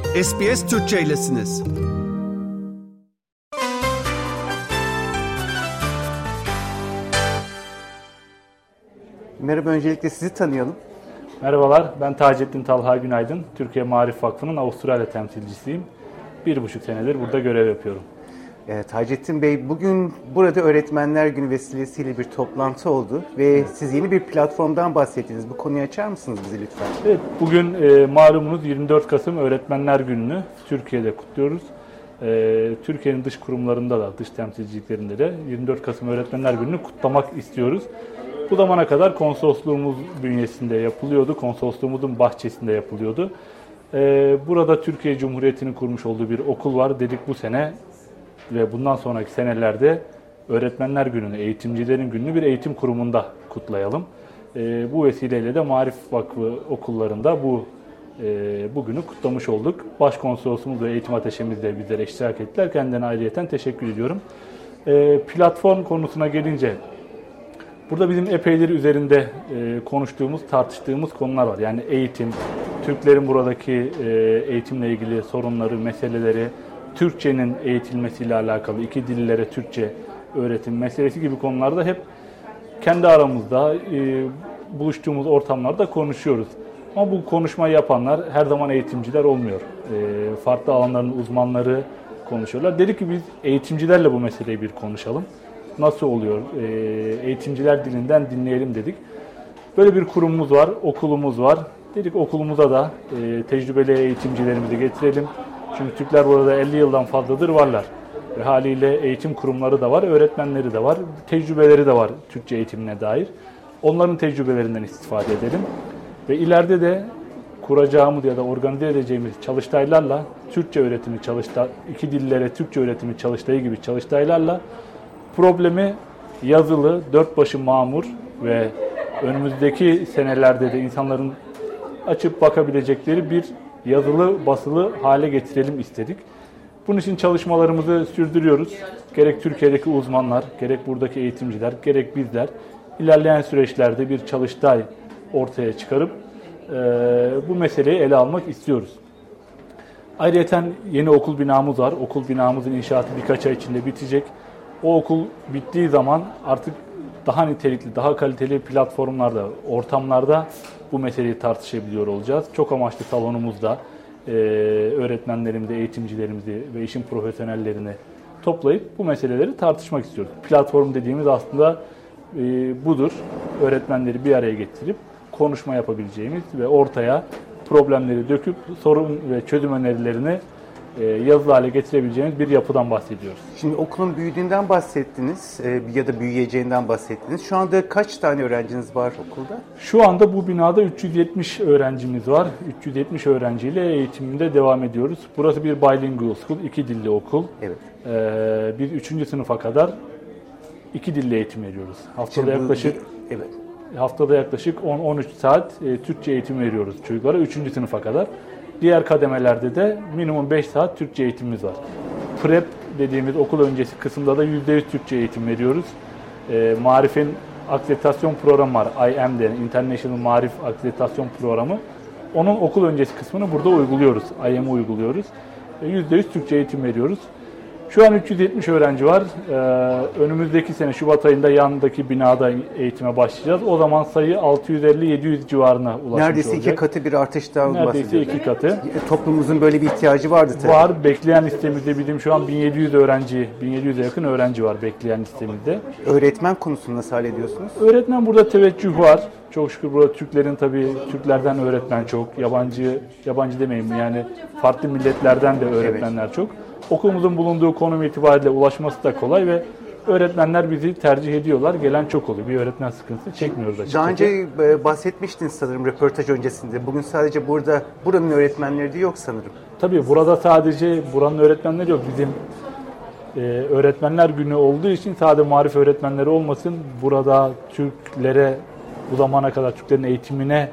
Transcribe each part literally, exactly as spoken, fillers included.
S B S Türkçe'ylesiniz. Merhaba, öncelikle sizi tanıyalım. Merhabalar, ben Taceddin Talha Günaydın. Türkiye Maarif Vakfı'nın Avustralya temsilcisiyim. Bir buçuk senedir burada görev yapıyorum. E, Taceddin Bey, bugün burada Öğretmenler Günü vesilesiyle bir toplantı oldu ve siz yeni bir platformdan bahsettiniz. Bu konuyu açar mısınız bize lütfen? Evet, bugün e, malumunuz yirmi dört Kasım Öğretmenler Günü'nü Türkiye'de kutluyoruz. E, Türkiye'nin dış kurumlarında da, dış temsilciliklerinde de yirmi dört Kasım Öğretmenler Günü'nü kutlamak istiyoruz. Bu zamana kadar konsolosluğumuz bünyesinde yapılıyordu, konsolosluğumuzun bahçesinde yapılıyordu. Ee, burada Türkiye Cumhuriyeti'nin kurmuş olduğu bir okul var. Dedik bu sene ve bundan sonraki senelerde Öğretmenler Günü'nü, Eğitimcilerin Günü'nü bir eğitim kurumunda kutlayalım. Ee, bu vesileyle de Maarif Vakfı okullarında bu e, bugünü kutlamış olduk. Başkonsolosumuz ve eğitim ateşemiz de bizlere iştirak ettiler. Kendilerine ayrıyeten teşekkür ediyorum. Ee, platform konusuna gelince, burada bizim epeyleri üzerinde e, konuştuğumuz, tartıştığımız konular var. Yani eğitim, Türklerin buradaki e, eğitimle ilgili sorunları, meseleleri, Türkçenin eğitilmesiyle alakalı, iki dillere Türkçe öğretim meselesi gibi konularda hep kendi aramızda e, buluştuğumuz ortamlarda konuşuyoruz. Ama bu konuşmayı yapanlar her zaman eğitimciler olmuyor. E, farklı alanların uzmanları konuşuyorlar. Dedik ki biz eğitimcilerle bu meseleyi bir konuşalım. Nasıl oluyor? E, eğitimciler dilinden dinleyelim dedik. Böyle bir kurumumuz var, okulumuz var. Dedik okulumuza da e, tecrübeli eğitimcilerimizi getirelim. Çünkü Türkler burada elli yıldan fazladır varlar. Ve haliyle eğitim kurumları da var, öğretmenleri de var, tecrübeleri de var Türkçe eğitimine dair. Onların tecrübelerinden istifade edelim. Ve ileride de kuracağımız ya da organize edeceğimiz çalıştaylarla Türkçe öğretimi çalıştay, iki dillere Türkçe öğretimi çalıştayı gibi çalıştaylarla problemi yazılı, dört başı mamur ve önümüzdeki senelerde de insanların açıp bakabilecekleri bir yazılı, basılı hale getirelim istedik. Bunun için çalışmalarımızı sürdürüyoruz. Gerek Türkiye'deki uzmanlar, gerek buradaki eğitimciler, gerek bizler ilerleyen süreçlerde bir çalıştay ortaya çıkarıp e, bu meseleyi ele almak istiyoruz. Ayrıca yeni okul binamız var. Okul binamızın inşaatı birkaç ay içinde bitecek. O okul bittiği zaman artık daha nitelikli, daha kaliteli platformlarda, ortamlarda bu meseleyi tartışabiliyor olacağız. Çok amaçlı salonumuzda e, öğretmenlerimizi, eğitimcilerimizi ve işin profesyonellerini toplayıp bu meseleleri tartışmak istiyoruz. Platform dediğimiz aslında e, budur. Öğretmenleri bir araya getirip konuşma yapabileceğimiz ve ortaya problemleri döküp sorun ve çözüm önerilerini yazılı hale getirebileceğimiz bir yapıdan bahsediyoruz. Şimdi okulun büyüdüğünden bahsettiniz ya da büyüyeceğinden bahsettiniz. Şu anda kaç tane öğrenciniz var okulda? Şu anda bu binada üç yüz yetmiş öğrencimiz var. üç yüz yetmiş öğrenciyle eğitiminde devam ediyoruz. Burası bir bilingual school, iki dilli okul. Evet. Ee, biz üçüncü sınıfa kadar iki dilli eğitim veriyoruz. Haftada Şimdi yaklaşık bu, evet. Haftada yaklaşık on on üç saat e, Türkçe eğitim veriyoruz çocuklara üçüncü sınıfa kadar. Diğer kademelerde de minimum beş saat Türkçe eğitimimiz var. Prep dediğimiz okul öncesi kısımda da yüzde yüz Türkçe eğitim veriyoruz. E, Maarif'in akreditasyon programı var. I M D, International Maarif Akreditasyon Programı. Onun okul öncesi kısmını burada uyguluyoruz. I M'i uyguluyoruz. E, yüzde yüz Türkçe eğitim veriyoruz. Şu an üç yüz yetmiş öğrenci var. Ee, önümüzdeki sene Şubat ayında yanındaki binada eğitime başlayacağız. O zaman sayı altı yüz elli yedi yüz civarına ulaşmış Neredeyse olacak. Neredeyse iki katı bir artıştan bahsediyoruz. Neredeyse iki katı. Toplumumuzun böyle bir ihtiyacı vardı tabii. Var. Bekleyen listemizde bizim şu an bin yedi yüz öğrenci, bin yedi yüze yakın öğrenci var bekleyen listemizde. Öğretmen konusunu nasıl hallediyorsunuz? Öğretmen burada teveccüh var. Çok şükür burada Türklerin tabii Türklerden öğretmen çok. Yabancı yabancı demeyeyim yani farklı milletlerden de öğretmenler evet. çok. Okulumuzun bulunduğu konum itibariyle ulaşması da kolay ve öğretmenler bizi tercih ediyorlar. Gelen çok oluyor. Bir öğretmen sıkıntısı çekmiyoruz açıkçası. Daha önce bahsetmiştiniz sanırım röportaj öncesinde. Bugün sadece burada buranın öğretmenleri de yok sanırım. Tabii burada sadece buranın öğretmenleri yok. Bizim e, öğretmenler günü olduğu için sadece Maarif öğretmenleri olmasın. Burada Türklere bu zamana kadar Türklerin eğitimine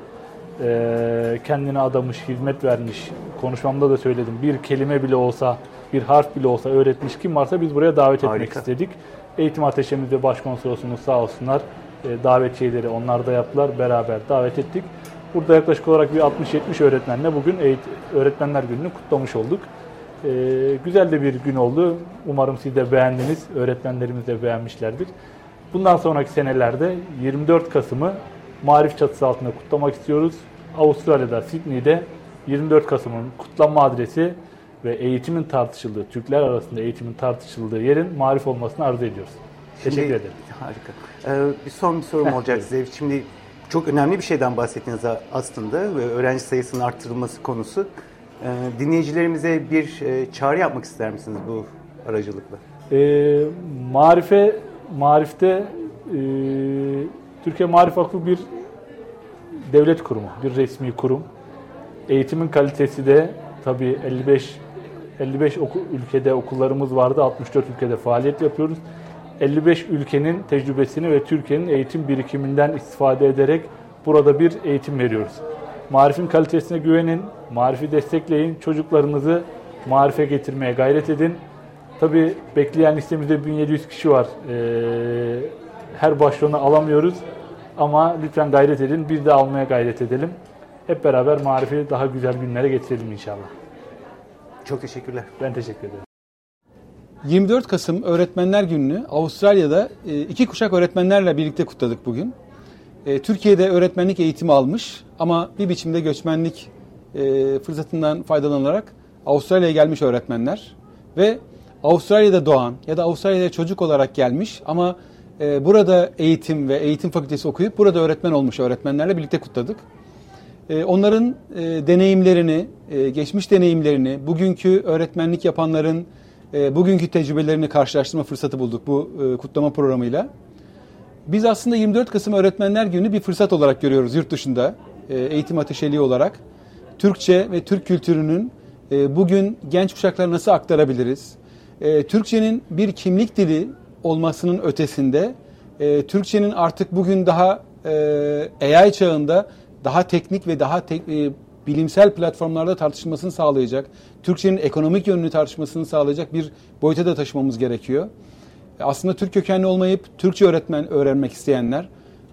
e, kendine adamış, hizmet vermiş. Konuşmamda da söyledim. Bir kelime bile olsa, bir harf bile olsa öğretmiş kim varsa biz buraya davet etmek Harika. istedik. Eğitim ateşimizde başkonsolosumuz sağ olsunlar. E, davet şeyleri onlar da yaptılar. Beraber davet ettik. Burada yaklaşık olarak bir altmış yetmiş öğretmenle bugün eğit- Öğretmenler Günü'nü kutlamış olduk. Ee, güzel de bir gün oldu. Umarım siz de beğendiniz, öğretmenlerimiz de beğenmişlerdir. Bundan sonraki senelerde yirmi dört Kasım'ı Marif çatısı altında kutlamak istiyoruz. Avustralya'da, Sydney'de yirmi dört Kasım'ın kutlanma adresi ve eğitimin tartışıldığı, Türkler arasında eğitimin tartışıldığı yerin Marif olmasını arzu ediyoruz. Şimdi, Teşekkür ederim. Harika. Ee, bir son bir sorum olacak size. Şimdi çok önemli bir şeyden bahsettiniz aslında ve öğrenci sayısının arttırılması konusu. Ee, dinleyicilerimize bir e, çağrı yapmak ister misiniz bu aracılıkla? E, Marife, Marif'te e, Türkiye Marif Vakfı bir devlet kurumu, bir resmi kurum. Eğitimin kalitesi de tabii elli beş elli beş oku, ülkede okullarımız vardı, altmış dört ülkede faaliyet yapıyoruz. elli beş ülkenin tecrübesini ve Türkiye'nin eğitim birikiminden istifade ederek burada bir eğitim veriyoruz. Marif'in kalitesine güvenin, Marif'i destekleyin, çocuklarınızı Marif'e getirmeye gayret edin. Tabii bekleyen listemizde bin yedi yüz kişi var. Ee, her başvuranı alamıyoruz ama lütfen gayret edin, biz de almaya gayret edelim. Hep beraber Marif'i daha güzel günlere getirelim inşallah. Çok teşekkürler. Ben teşekkür ederim. yirmi dört Kasım Öğretmenler Günü'nü Avustralya'da iki kuşak öğretmenlerle birlikte kutladık bugün. Türkiye'de öğretmenlik eğitimi almış ama bir biçimde göçmenlik fırsatından faydalanarak Avustralya'ya gelmiş öğretmenler ve Avustralya'da doğan ya da Avustralya'ya çocuk olarak gelmiş ama burada eğitim ve eğitim fakültesi okuyup burada öğretmen olmuş öğretmenlerle birlikte kutladık. Onların deneyimlerini, geçmiş deneyimlerini, bugünkü öğretmenlik yapanların bugünkü tecrübelerini karşılaştırma fırsatı bulduk bu kutlama programıyla. Biz aslında yirmi dört Kasım Öğretmenler Günü'nü bir fırsat olarak görüyoruz yurt dışında, eğitim ateşeliği olarak. Türkçe ve Türk kültürünün bugün genç kuşaklara nasıl aktarabiliriz? Türkçenin bir kimlik dili olmasının ötesinde, Türkçenin artık bugün daha A I çağında daha teknik ve daha tek, bilimsel platformlarda tartışılmasını sağlayacak, Türkçenin ekonomik yönünü tartışmasını sağlayacak bir boyuta da taşımamız gerekiyor. Aslında Türk kökenli olmayıp Türkçe öğretmen öğrenmek isteyenler,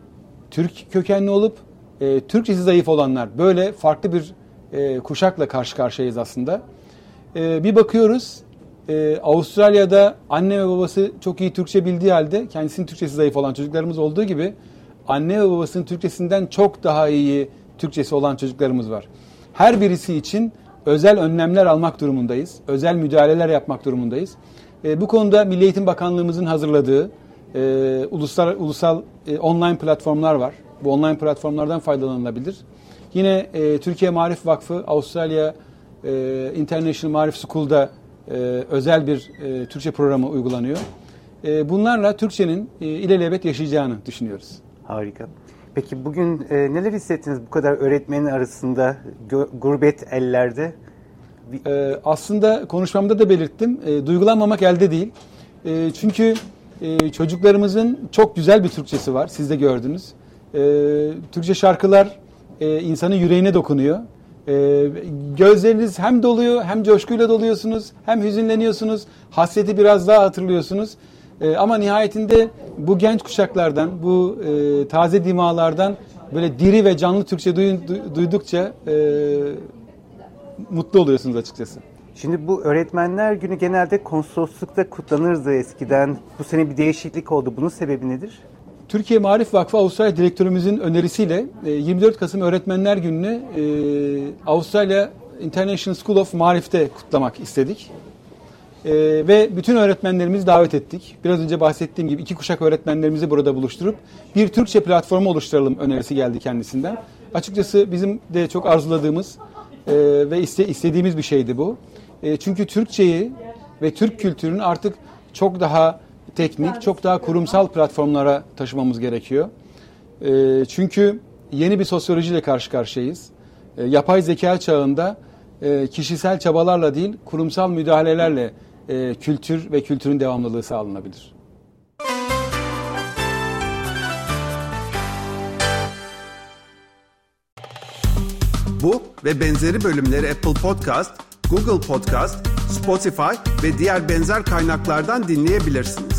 Türk kökenli olup e, Türkçesi zayıf olanlar, böyle farklı bir e, kuşakla karşı karşıyayız aslında. E, bir bakıyoruz, e, Avustralya'da anne ve babası çok iyi Türkçe bildiği halde kendisinin Türkçesi zayıf olan çocuklarımız olduğu gibi anne ve babasının Türkçesinden çok daha iyi Türkçesi olan çocuklarımız var. Her birisi için özel önlemler almak durumundayız. Özel müdahaleler yapmak durumundayız. E, bu konuda Milli Eğitim Bakanlığımızın hazırladığı e, ulusal, ulusal e, online platformlar var. Bu online platformlardan faydalanılabilir. Yine e, Türkiye Marif Vakfı, Avustralya e, International Marif School'da e, özel bir e, Türkçe programı uygulanıyor. E, bunlarla Türkçenin e, ilelebet yaşayacağını düşünüyoruz. Harika. Peki bugün e, neler hissettiniz bu kadar öğretmenin arasında, gö- gurbet ellerde? E, aslında konuşmamda da belirttim, e, duygulanmamak elde değil. E, çünkü e, çocuklarımızın çok güzel bir Türkçesi var, siz de gördünüz. E, Türkçe şarkılar e, insanın yüreğine dokunuyor. E, gözleriniz hem doluyor, hem coşkuyla doluyorsunuz, hem hüzünleniyorsunuz, hasreti biraz daha hatırlıyorsunuz. E, ama nihayetinde bu genç kuşaklardan, bu e, taze dimalardan böyle diri ve canlı Türkçe duy, du, duydukça e, mutlu oluyorsunuz açıkçası. Şimdi bu Öğretmenler Günü genelde konsoloslukta kutlanırdı eskiden. Bu sene bir değişiklik oldu. Bunun sebebi nedir? Türkiye Marif Vakfı Avustralya Direktörümüzün önerisiyle yirmi dört Kasım Öğretmenler Günü'nü Avustralya International School of Marif'te kutlamak istedik. Ve bütün öğretmenlerimizi davet ettik. Biraz önce bahsettiğim gibi iki kuşak öğretmenlerimizi burada buluşturup bir Türkçe platformu oluşturalım önerisi geldi kendisinden. Açıkçası bizim de çok arzuladığımız ve istediğimiz bir şeydi bu. Çünkü Türkçeyi ve Türk kültürünü artık çok daha teknik, çok daha kurumsal platformlara taşımamız gerekiyor. E, çünkü yeni bir sosyolojiyle karşı karşıyayız. E, yapay zeka çağında e, kişisel çabalarla değil, kurumsal müdahalelerle e, kültür ve kültürün devamlılığı sağlanabilir. Bu ve benzeri bölümleri Apple Podcast, Google Podcast, Spotify ve diğer benzer kaynaklardan dinleyebilirsiniz.